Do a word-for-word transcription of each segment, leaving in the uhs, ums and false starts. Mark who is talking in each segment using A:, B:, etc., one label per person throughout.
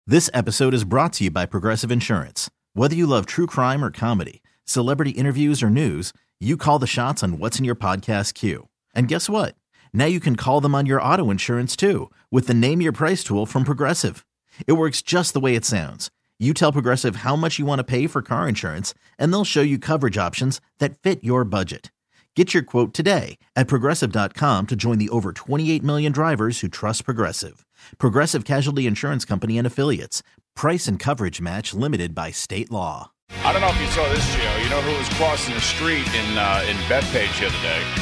A: This episode is brought to you by Progressive Insurance. Whether you love true crime or comedy, celebrity interviews or news, you call the shots on what's in your podcast queue. And guess what? Now you can call them on your auto insurance too with the Name Your Price tool from Progressive. It works just the way it sounds. You tell Progressive how much you want to pay for car insurance, and they'll show you coverage options that fit your budget. Get your quote today at Progressive dot com to join the over twenty-eight million drivers who trust Progressive. Progressive Casualty Insurance Company and Affiliates. Price and coverage match limited by state law.
B: I don't know if you saw this, Gio. You know who was crossing the street in uh, in Bethpage the other day?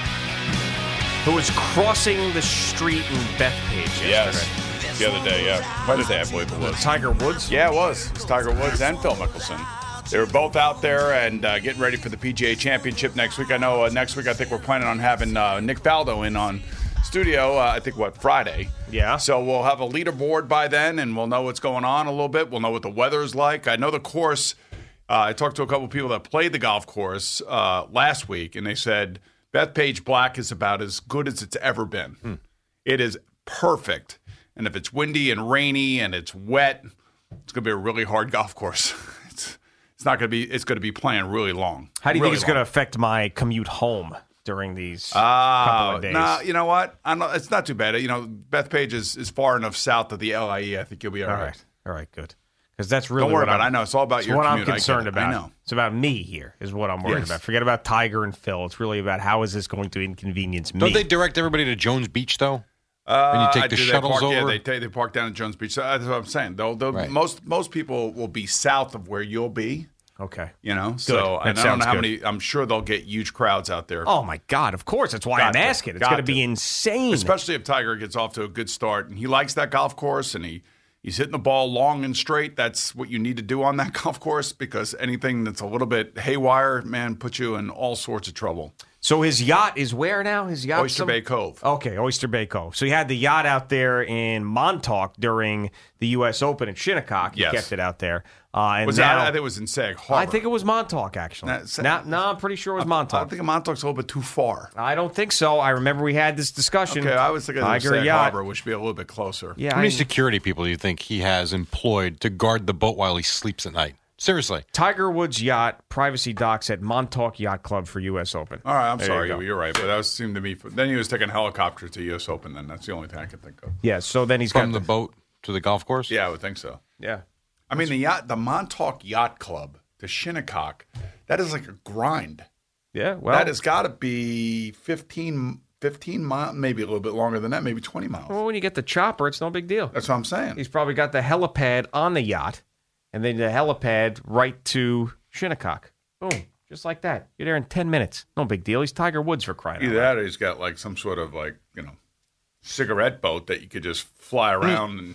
C: Who was crossing the street in Bethpage yesterday?
B: Yes, the other day, yeah. Wednesday, I believe it was.
C: Tiger Woods?
B: Yeah, it was. It was Tiger Woods and Phil Mickelson. They were both out there and uh, getting ready for the P G A Championship next week. I know uh, next week I think we're planning on having uh, Nick Faldo in on studio, uh, I think, what, Friday?
C: Yeah.
B: So we'll have a leaderboard by then, and we'll know what's going on a little bit. We'll know what the weather's like. I know the course, uh, I talked to a couple of people that played the golf course uh, last week, and they said Bethpage Black is about as good as it's ever been. Hmm. It is perfect. And if it's windy and rainy and it's wet, it's going to be a really hard golf course. it's it's not going to be, it's going to be playing really long.
C: How do you
B: really
C: think it's going to affect my commute home during these
B: uh,
C: couple of days?
B: Nah, you know what? I'm not, it's not too bad. You know, Bethpage is, is far enough south of the L I E. I think you'll be all,
C: all
B: right.
C: right. All right, good. Because that's really
B: Don't worry
C: what
B: about
C: I'm,
B: it. I know. It's all about
C: it's
B: your
C: what
B: commute.
C: I'm concerned
B: I
C: about.
B: I know.
C: It's about me here is what I'm worried
B: Yes.
C: about. Forget about Tiger and Phil. It's really about how is this going to inconvenience me.
D: Don't they direct everybody to Jones Beach, though?
B: Uh,
D: when you take the
B: do they
D: shuttles
B: park,
D: over?
B: Yeah, they, take, they park down at Jones Beach. So that's what I'm saying. They'll, they'll,
D: Right.
B: Most most people will be south of where you'll be.
C: Okay.
B: You know,
C: Good.
B: so
C: That
B: I don't know
C: sounds
B: how
C: good.
B: many. I'm sure they'll get huge crowds out there.
C: Oh, my God. Of course. That's why
B: Got
C: I'm
B: to.
C: asking. It's
B: Got
C: going to
B: to.
C: be insane.
B: Especially if Tiger gets off to a good start and he likes that golf course and he, he's hitting the ball long and straight. That's what you need to do on that golf course because anything that's a little bit haywire, man, puts you in all sorts of trouble.
C: So his yacht is where now? His yacht
B: Oyster Bay Cove.
C: Okay, Oyster Bay Cove. So he had the yacht out there in Montauk during the U S Open at Shinnecock. He
B: Yes.
C: kept it out there. Uh, and
B: Was
C: now,
B: that, I think it was in Sag Harbor.
C: I think it was Montauk, actually.
B: Nah, Sa-
C: No, no, I'm pretty sure it was
B: I
C: Montauk.
B: think Montauk's a little bit too far.
C: I don't think so. I remember we had this discussion.
B: Okay, I was thinking of
C: Tiger
B: Sag
C: yacht.
B: Harbor, which should be a little bit closer.
C: Yeah,
D: How many
C: I-
D: security people do you think he has employed to guard the boat while he sleeps at night? Seriously.
C: Tiger Woods yacht, privacy docks at Montauk Yacht Club for U S Open.
B: All right, I'm
C: There
B: sorry,
C: you go.
B: you're right, but that was, seemed to me. Then he was taking a helicopter to U S Open. Then that's the only thing I can think of.
C: Yeah, so then he's
D: From
C: got
D: the boat to the golf course?
B: Yeah, I would think so.
C: Yeah.
B: I mean, the yacht, the Montauk Yacht Club to Shinnecock, that is like a grind.
C: Yeah, well.
B: that has got to be fifteen, fifteen miles, maybe a little bit longer than that, maybe twenty miles.
C: Well, when you get the chopper, it's no big deal.
B: That's what I'm saying.
C: He's probably got the helipad on the yacht, and then the helipad right to Shinnecock. Boom. Just like that. You're there in ten minutes. No big deal. He's Tiger Woods for crying out
B: Either
C: loud.
B: that or he's got like some sort of like, you know, cigarette boat that you could just fly around and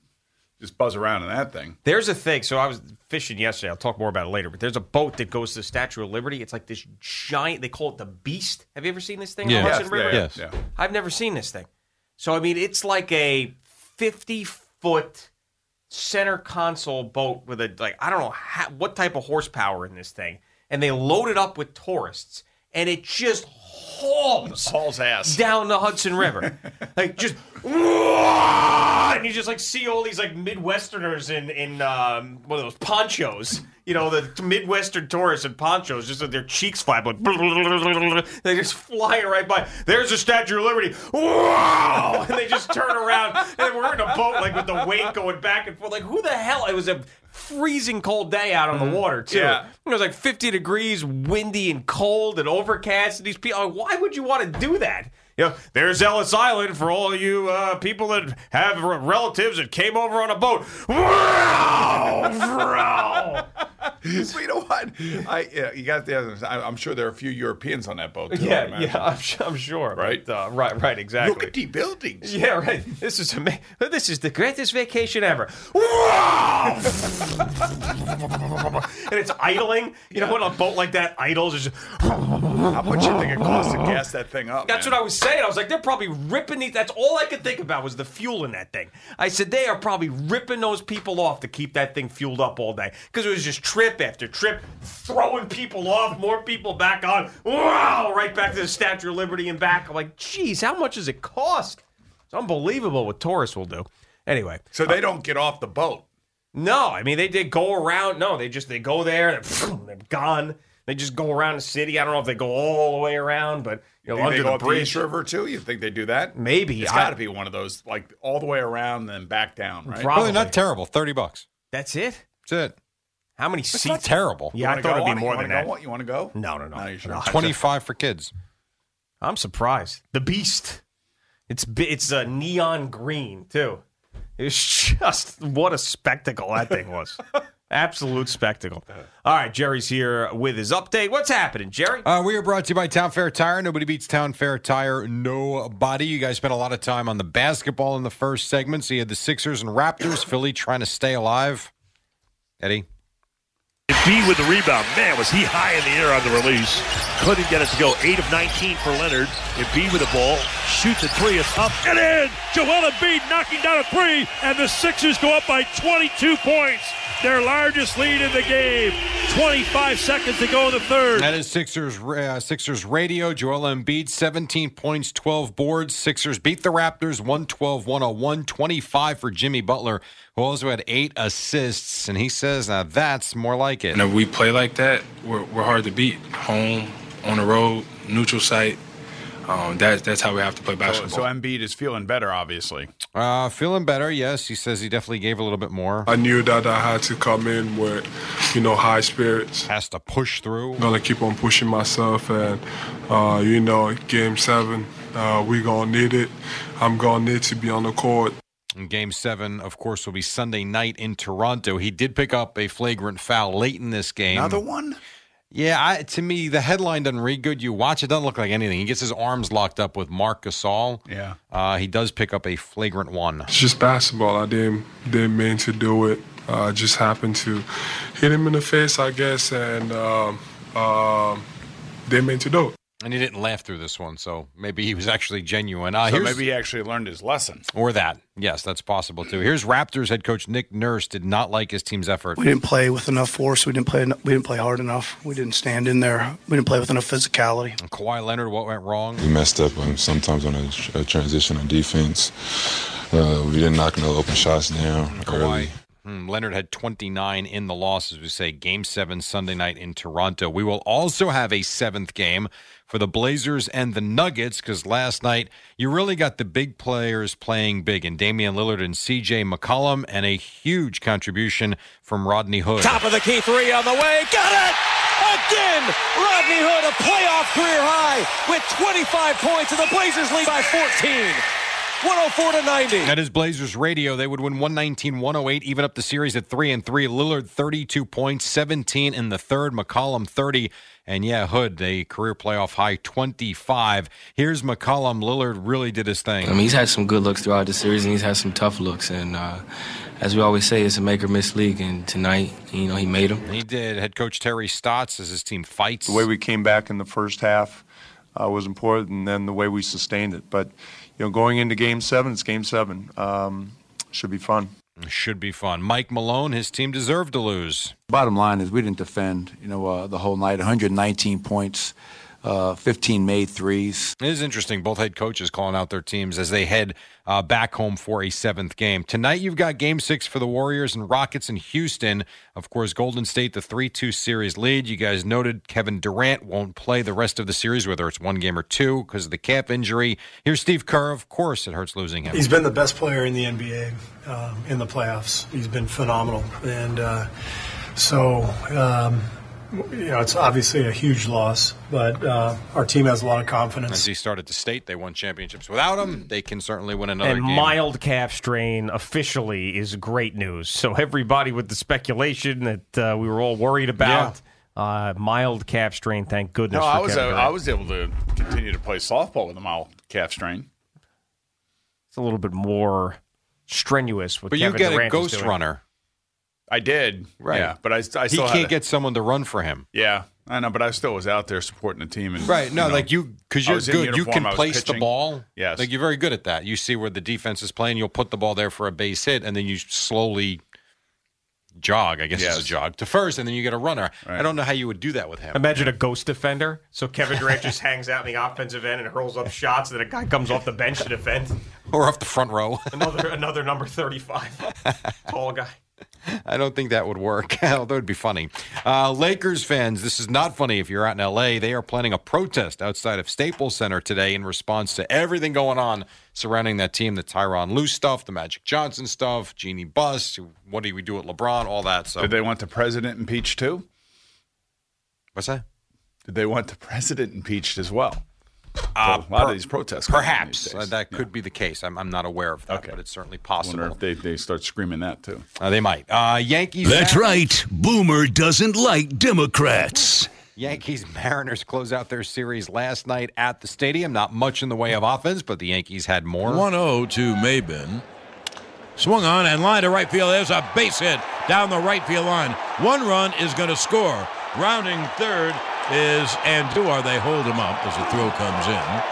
B: just buzz around in that thing.
C: There's a thing. So I was fishing yesterday. I'll talk more about it later. But there's a boat that goes to the Statue of Liberty. It's like this giant, they call it the Beast. Have you ever seen this thing
D: Yeah.
C: on the
B: Yes,
C: Hudson River?
B: yeah,
D: Yes.
B: yeah.
C: I've never seen this thing. So, I mean, it's like a fifty-foot center console boat with a, like, I don't know how, what type of horsepower in this thing. And they load it up with tourists. And it just hauls
B: Hauls ass.
C: down the Hudson River. Like, just, and you just, like, see all these, like, Midwesterners in, in um, one of those ponchos. You know, the Midwestern tourists in ponchos, just with their cheeks flap, like, they just flying right by. There's the Statue of Liberty. Wow! And they just turn around, and we're in a boat, like, with the wake going back and forth. Like, who the hell? It was a freezing cold day out on the water, too.
B: Yeah.
C: It was like fifty degrees, windy and cold and overcast. And these people, why would you want to do that? You know, there's Ellis Island for all you uh, people that have r- relatives that came over on a boat. Wow!
B: But you know what? I yeah, you got the. I, I'm sure there are a few Europeans on that boat too. I
C: Yeah,
B: imagine.
C: yeah, I'm, su- I'm sure.
B: Right?
C: But, uh, right, right, exactly.
B: Look at the buildings.
C: Yeah, right. This is ama- This is the greatest vacation ever. Wow! And it's idling. You know, when a boat like that idles, it's just.
B: How much you think it costs to gas that thing up?
C: That's
B: man?
C: what I was saying. I was like, they're probably ripping these. That's all I could think about was the fuel in that thing. I said, they are probably ripping those people off to keep that thing fueled up all day. Because it was just trip after trip, throwing people off, more people back on. Wow! Right back to the Statue of Liberty and back. I'm like, geez, how much does it cost? It's unbelievable what tourists will do. Anyway.
B: So they don't get off the boat.
C: No, I mean, they did go around. No, they just, they go there, they're, they're gone. They just go around the city. I don't know if they go all the way around, but, you know,
B: Think
C: under
B: they go
C: the
B: up the
C: bridge.
B: East River, too? You think they do that?
C: Maybe.
B: It's
C: I-
B: got to be one of those, like, all the way around and then back down, right?
C: Probably.
D: Really not terrible. thirty bucks.
C: That's it?
D: That's it.
C: How many
D: It's
C: seats?
D: not terrible.
B: You
C: Yeah, I
B: wanna
C: thought
B: go
C: it'd be
B: on it?
C: more
B: You
C: than
B: wanna
C: that.
B: go? You want to go?
C: No, no, no.
B: No, you sure?
C: No.
D: twenty-five for kids.
C: I'm surprised. The Beast. It's bi- it's a neon green, too. It's just, what a spectacle that thing was. Absolute spectacle. All right, Jerry's here with his update. What's happening, Jerry?
D: Uh, we are brought to you by Town Fair Tire. Nobody beats Town Fair Tire. Nobody. You guys spent a lot of time on the basketball in the first segment. So you had the Sixers and Raptors. Philly trying to stay alive. Eddie?
E: Embiid with the rebound. Man, was he high in the air on the release. Couldn't get it to go. eight of nineteen for Leonard. Embiid with the ball. Shoots a three. It's up and in. Joel Embiid knocking down a three. And the Sixers go up by twenty-two points. Their largest lead in the game. twenty-five seconds to go in the third.
D: That is Sixers uh, Sixers radio. Joel Embiid, seventeen points, twelve boards. Sixers beat the Raptors, one twelve one oh one. twenty-five for Jimmy Butler, who also had eight assists. And he says, now that's more like it.
F: And if we play like that, we're, we're hard to beat. Home, on the road, neutral site. Um, that, that's how we have to play
B: So,
F: basketball.
B: so Embiid is feeling better, obviously.
D: Uh, feeling better, yes. He says he definitely gave a little bit more.
G: I knew that I had to come in with, you know, high spirits.
D: Has to push through.
G: Gonna keep on pushing myself, and uh, you know, game seven, uh, we gonna need it. I'm gonna need to be on the court.
D: And game seven, of course, will be Sunday night in Toronto. He did pick up a flagrant foul late in this game.
B: Another one?
D: Yeah, I, to me, the headline doesn't read good. You watch it, doesn't look like anything. He gets his arms locked up with Marc Gasol.
B: Yeah.
D: Uh, he does pick up a flagrant one.
G: It's just basketball. I didn't didn't mean to do it. I uh, just happened to hit him in the face, I guess, and um, uh, didn't mean to do it.
D: And he didn't laugh through this one, so maybe he was actually genuine. Uh,
B: So
D: here's-
B: maybe he actually learned his lesson.
D: Or that. Yes, that's possible, too. Here's Raptors head coach Nick Nurse did not like his team's effort.
H: We didn't play with enough force. We didn't play. We didn't play hard enough. We didn't stand in there. We didn't play with enough physicality.
D: And Kawhi Leonard, what went wrong?
I: We messed up um, sometimes on a, a transition on defense. Uh, we didn't knock no open shots down early.
D: Hmm, Leonard had twenty-nine in the loss, as we say, Game seven Sunday night in Toronto. We will also have a seventh game for the Blazers and the Nuggets, because last night you really got the big players playing big, and Damian Lillard and C J McCollum, and a huge contribution from Rodney Hood.
E: Top of the key three on the way. Got it! Again! Rodney Hood, a playoff career high with twenty-five points, and the Blazers lead by fourteen. one oh four to ninety.
D: That is Blazers radio. They would win one nineteen one oh eight, even up the series at three and three. Lillard thirty-two points, seventeen in the third. McCollum thirty, and yeah, Hood a career playoff high twenty-five. Here's McCollum. Lillard really did his thing.
J: I mean, he's had some good looks throughout the series, and he's had some tough looks. And uh, as we always say, it's a make or miss league. And tonight, you know, he made them.
D: He did. Head coach Terry Stotts as his team fights.
K: The way we came back in the first half uh, was important, and then the way we sustained it. But you know, going into Game Seven, it's Game Seven. Um, should be fun.
D: Should be fun. Mike Malone, his team deserved to lose.
L: Bottom line is we didn't defend, you know, uh, the whole night. one hundred nineteen points, uh, fifteen made threes.
D: It is interesting. Both head coaches calling out their teams as they head uh, back home for a seventh game. Tonight, you've got Game Six for the Warriors and Rockets in Houston. Of course, Golden State, the three two series lead. You guys noted Kevin Durant won't play the rest of the series, whether it's one game or two, because of the calf injury. Here's Steve Kerr. Of course, it hurts losing him.
M: He's been the best player in the N B A um, in the playoffs. He's been phenomenal, and uh, so. Um, You know, it's obviously a huge loss, but uh, our team has a lot of confidence.
D: As he started to state, they won championships without him. They can certainly win another
C: and
D: game.
C: mild calf strain officially is great news. So everybody with the speculation that uh, we were all worried about, yeah. uh, mild calf strain, thank goodness.
B: No,
C: for
B: I was
C: Kevin
B: uh,
C: Durant.
B: I was able to continue to play softball with a mild calf strain.
C: It's a little bit more strenuous. With
D: But
C: Kevin
D: you get
C: Durant
D: a
C: is
D: ghost
C: doing.
D: runner.
B: I did,
D: Right.
B: Yeah, but I, I
D: He
B: still
D: can't
B: had a-
D: get someone to run for him.
B: Yeah, I know, but I still was out there supporting the team. And,
D: Right. No,
B: you know,
D: like you, because
B: I
D: you're
B: was in
D: good. You
B: uniform,
D: can
B: I was
D: place the
B: pitching.
D: ball.
B: Yes.
D: Like you're very good at that. You see where the defense is playing, you'll put the ball there for a base hit, and then you slowly jog, I guess
B: Yes.
D: it's a jog, to first, and then you get a runner.
B: Right.
D: I don't know how you would do that with him.
C: Imagine a ghost defender. So Kevin Durant just hangs out in the offensive end and hurls up shots, and then a guy comes off the bench to defend.
D: Or off the front row.
C: Another another number thirty-five, tall guy.
D: I don't think that would work, although it'd be funny. Uh, Lakers fans, this is not funny if you're out in L A. They are planning a protest outside of Staples Center today in response to everything going on surrounding that team, the Tyronn Lue stuff, the Magic Johnson stuff, Jeannie Buss, what do we do with LeBron, all that. So,
B: Did they want the president impeached too?
D: What's that?
B: Did they want the president impeached as well?
D: Uh,
B: So a lot
D: per-
B: of these protests. going on
D: Perhaps.
B: these
D: Uh,
B: days.
D: that
B: Yeah.
D: could be the case. I'm, I'm not aware of that,
B: Okay.
D: but it's certainly
B: I
D: possible.
B: wonder if they, they start screaming that too.
D: Uh, they might. Uh, Yankees.
N: That's right. Boomer doesn't like Democrats.
D: Yankees Mariners close out their series last night at the stadium. Not much in the way of offense, but the Yankees had more.
O: one oh to Maben. Swung on and line to right field. There's a base hit down the right field line. One run is going to score. Rounding third is Andujar. They hold him up as the throw comes in.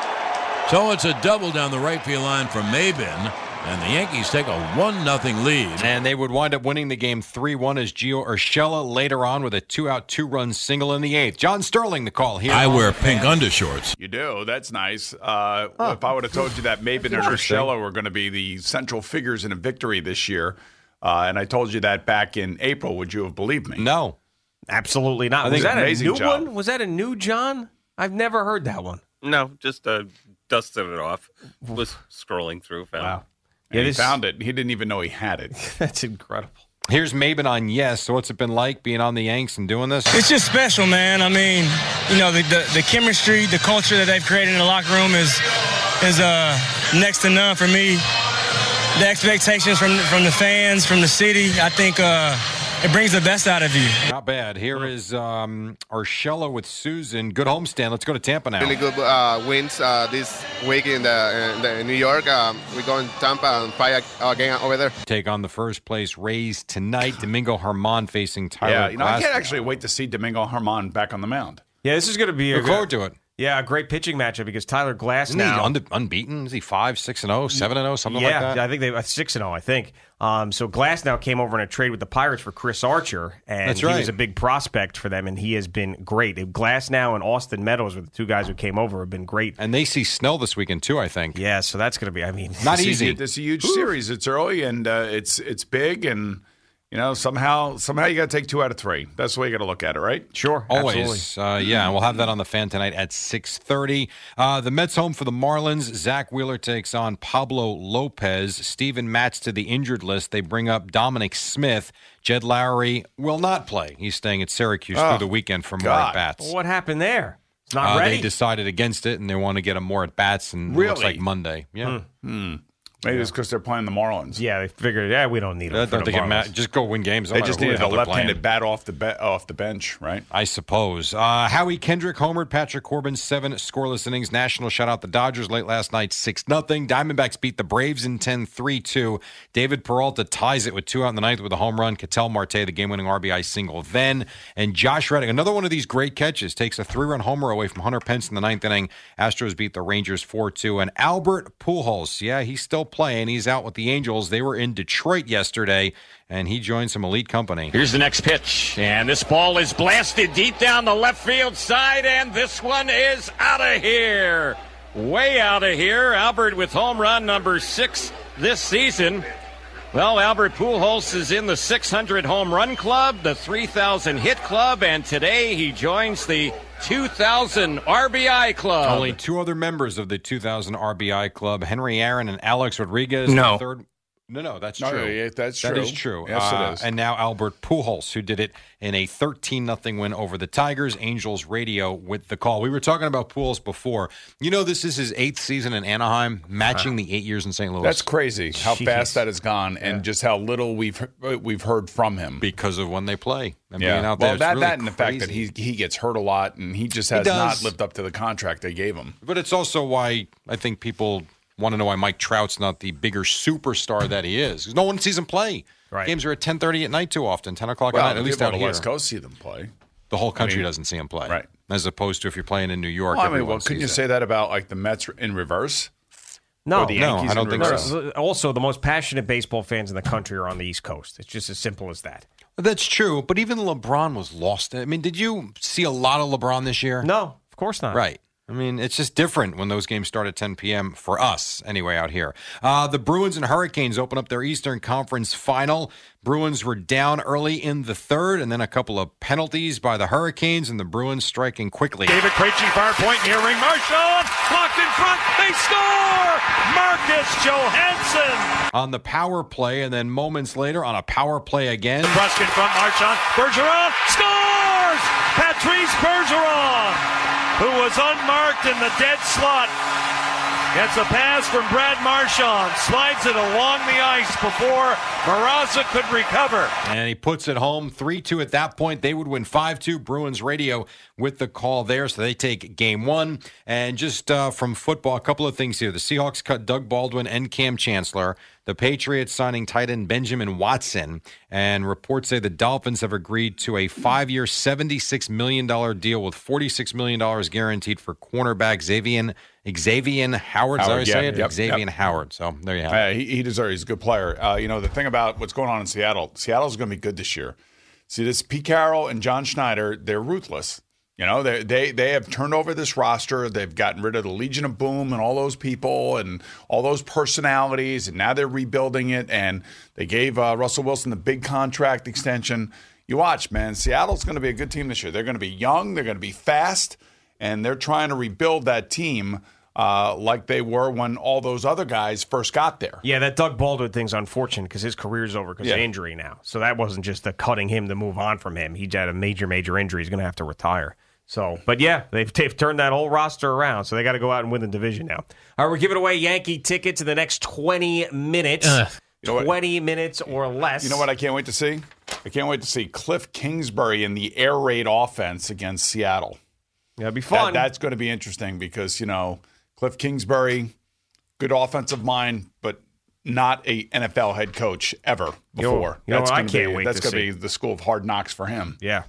O: So it's a double down the right field line from Maben, and the Yankees take a one nothing lead.
D: And they would wind up winning the game three one as Gio Urshela later on with a two-out, two-run single in the eighth. John Sterling, the call here.
O: I wear pink undershorts.
B: You do. That's nice. Uh, If I would have told you that Maben and Urshela were going to be the central figures in a victory this year, uh, and I told you that back in April, would you have believed me?
D: No.
C: Absolutely not.
B: I
C: Was
B: think
C: that a
B: amazing
C: new
B: job.
C: one? Was that a new John? I've never heard that one.
P: No, just uh, dusted it off. Was scrolling through. Found
C: Wow.
B: And
C: Yeah,
B: he
C: this-
B: found it. He didn't even know he had it.
C: That's incredible.
D: Here's Maben on Yes. So what's it been like being on the Yanks and doing this?
Q: It's just special, man. I mean, you know, the, the, the chemistry, the culture that they've created in the locker room is is uh, next to none for me. The expectations from from the fans, from the city, I think uh, it brings the best out of you.
D: Not bad. Here is um, Urshela with Susan. Good homestand. Let's go to Tampa now.
R: Really good uh, wins uh, this week in the, in the in New York. Um, we go in Tampa and play again over there.
D: Take on the first place Rays tonight. Domingo Germán facing Tyler
B: Yeah, you know, I
D: Glass.
B: can't actually wait to see Domingo Germán back on the mound.
C: Yeah, this is going to be a
D: Look
C: good-
D: forward to it.
C: Yeah, a great pitching matchup because Tyler Glass
D: Isn't
C: now
D: he unde- unbeaten? Is he five, six and zero, seven and zero, something
C: yeah,
D: like that?
C: I think they uh, six and zero. I think. Um, so Glass now came over in a trade with the Pirates for Chris Archer, and
D: That's
C: he
D: right.
C: was a big prospect for them, and he has been great. Glass now and Austin Meadows were the two guys who came over have been great.
D: And they see Snell this weekend too, I think.
C: Yeah, so that's going to be. I mean,
D: Not
B: It's a-
D: easy.
B: It's a huge series. It's early and uh, it's it's big, and you know somehow somehow you got to take two out of three. That's the way you got to look at it, right?
C: Sure,
D: Always. Uh, yeah, and we'll have that on the Fan tonight at six thirty. Uh, the Mets home for the Marlins. Zach Wheeler takes on Pablo Lopez. Steven Matz to the injured list. They bring up Dominic Smith. Jed Lowry will not play. He's staying at Syracuse
C: Oh,
D: through the weekend for more
C: God.
D: at-bats.
C: Well, what happened there? It's not
D: Uh,
C: ready.
D: they decided against it, and they want to get him more at-bats, and it looks
B: Really?
D: like Monday. Yeah.
B: Hmm. Maybe it's because they're playing the Marlins.
C: Yeah, they figured, yeah, we don't need
D: I
C: him. for
D: don't
C: the
D: think it
C: Marlins.
D: matters. Just go win games. no
B: They
D: matter
B: just
D: who the
B: needed a
D: hell they're
B: left-handed
D: playing.
B: bat off the be- off the bench, right?
D: I suppose. Uh, Howie Kendrick homered Patrick Corbin, seven scoreless innings. National shut out the Dodgers late last night, six nothing. Diamondbacks beat the Braves in ten, three two. David Peralta ties it with two out in the ninth with a home run. Ketel Marte, the game-winning R B I single then. And Josh Reddick, another one of these great catches, takes a three-run homer away from Hunter Pence in the ninth inning. Astros beat the Rangers four two. And Albert Pujols, yeah, he's still playing. He's out with the Angels. They were in Detroit yesterday, and he joined some elite company.
S: Here's the next pitch, and this ball is blasted deep down the left field side, and this one is out of here. Way out of here. Albert with home run number six this season. Well, Albert Pujols is in the six hundred home run club, the three thousand hit club, and today he joins the two thousand R B I club.
D: Only two other members of the two thousand R B I club, Henry Aaron and Alex Rodriguez.
S: No.
D: The third. No, no, that's
B: No,
D: true.
B: yeah, that's
D: That
B: true.
D: is true.
B: Yes, it
D: Uh,
B: is.
D: And now Albert Pujols, who did it in a thirteen nothing win over the Tigers. Angels radio with the call. We were talking about Pujols before. You know, this is his eighth season in Anaheim, matching the eight years in Saint Louis.
B: That's crazy how
D: Jeez.
B: fast that has gone, and just how little we've we've heard from him
D: because of when they play and
B: yeah.
D: being out
B: well,
D: there. It's
B: that
D: really
B: that and the fact that
D: crazy.
B: he he gets hurt a lot, and he just
D: He
B: has not
D: does.
B: lived up to the contract they gave him.
D: But it's also why I think people want to know why Mike Trout's not the bigger superstar that he is. 'Cause no one sees him play.
B: Right.
D: Games are at ten thirty at night too often, ten o'clock
B: Well,
D: at night, at least
B: people
D: out
B: on the
D: here.
B: West Coast see them play.
D: The whole country
B: I mean,
D: doesn't see him play.
B: right.
D: As opposed to if you're playing in New York,
B: Well, I mean,
D: everyone
B: well, couldn't you
D: sees
B: say
D: it.
B: that about like the Mets in reverse?
C: No,
B: Or the
D: no,
B: Yankees
D: I don't
B: in
D: think
B: reverse?
D: so.
C: Also, the most passionate baseball fans in the country are on the East Coast. It's just as simple as that.
D: That's true, but even LeBron was lost. I mean, did you see a lot of LeBron this year?
C: No, of course not.
D: Right. I mean, it's just different when those games start at ten p.m. for us, anyway, out here. Uh, the Bruins and Hurricanes open up their Eastern Conference final. Bruins were down early in the third, and then a couple of penalties by the Hurricanes, and the Bruins striking quickly.
E: David Krejci, far point, near ring. Marchand, blocked in front. They score! Marcus Johansson!
D: On the power play, and then moments later on a power play again.
E: Brusque in front, Marchand. Bergeron scores! Patrice Bergeron, who was unmarked in the dead slot, gets a pass from Brad Marchand, slides it along the ice before Mrazek could recover.
D: And he puts it home three two at that point. They would win five two. Bruins radio with the call there, so they take game one. And just uh, from football, a couple of things here. The Seahawks cut Doug Baldwin and Cam Chancellor. The Patriots signing tight end Benjamin Watson. And reports say the Dolphins have agreed to a five-year, seventy-six million dollars deal with forty-six million dollars guaranteed for cornerback Xavier Xavier Howard. Is that how you say it?
B: Yep,
D: Xavier
B: yep.
D: Howard. So there you have
B: Uh,
D: it.
B: he, he deserves. He's a good player. Uh, you know, the thing about what's going on in Seattle, Seattle's going to be good this year. See, this Pete Carroll and John Schneider, they're ruthless. You know, they they they have turned over this roster. They've gotten rid of the Legion of Boom and all those people and all those personalities, and now they're rebuilding it. And they gave uh, Russell Wilson the big contract extension. You watch, man. Seattle's going to be a good team this year. They're going to be young. They're going to be fast, and they're trying to rebuild that team uh, like they were when all those other guys first got there.
C: Yeah, that Doug Baldwin thing's unfortunate because his career's over because
B: Yeah.
C: of injury now. So that wasn't just the cutting him to move on from him. He had a major, major injury. He's going to have to retire. So, but yeah, they've, they've turned that whole roster around, so they got to go out and win the division now. All right, we're giving away Yankee tickets in the next twenty minutes.
B: Ugh. You know what?
C: twenty minutes or less.
B: You know what I can't wait to see? I can't wait to see Cliff Kingsbury in the air raid offense against Seattle.
C: That'd be fun.
B: That, that's going to be interesting because, you know, Cliff Kingsbury, good offensive mind, but not a N F L head coach ever
C: You know-
B: before.
C: you know
B: that's
C: what I
B: gonna
C: can't
B: be,
C: wait
B: That's
C: to
B: going to
C: see.
B: be the school of hard knocks for him.
C: Yeah.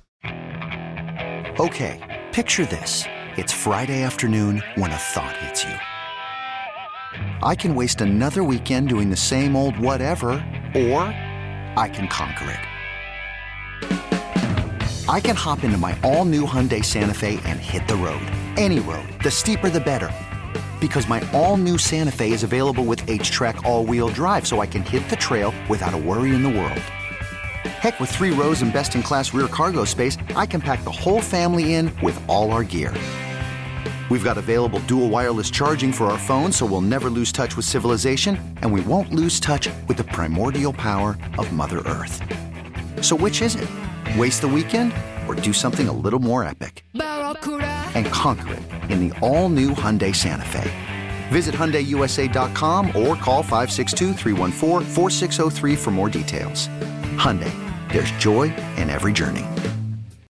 T: Okay, picture this. It's Friday afternoon when a thought hits you. I can waste another weekend doing the same old whatever, or I can conquer it. I can hop into my all-new Hyundai Santa Fe and hit the road. Any road. The steeper, the better. Because my all-new Santa Fe is available with H-Track all-wheel drive, so I can hit the trail without a worry in the world. Heck, with three rows and best-in-class rear cargo space, I can pack the whole family in with all our gear. We've got available dual wireless charging for our phones, so we'll never lose touch with civilization, and we won't lose touch with the primordial power of Mother Earth. So which is it? Waste the weekend or do something a little more epic? And conquer it in the all-new Hyundai Santa Fe. Visit Hyundai U S A dot com or call five six two, three one four, four six zero three for more details. Hyundai, there's joy in every journey.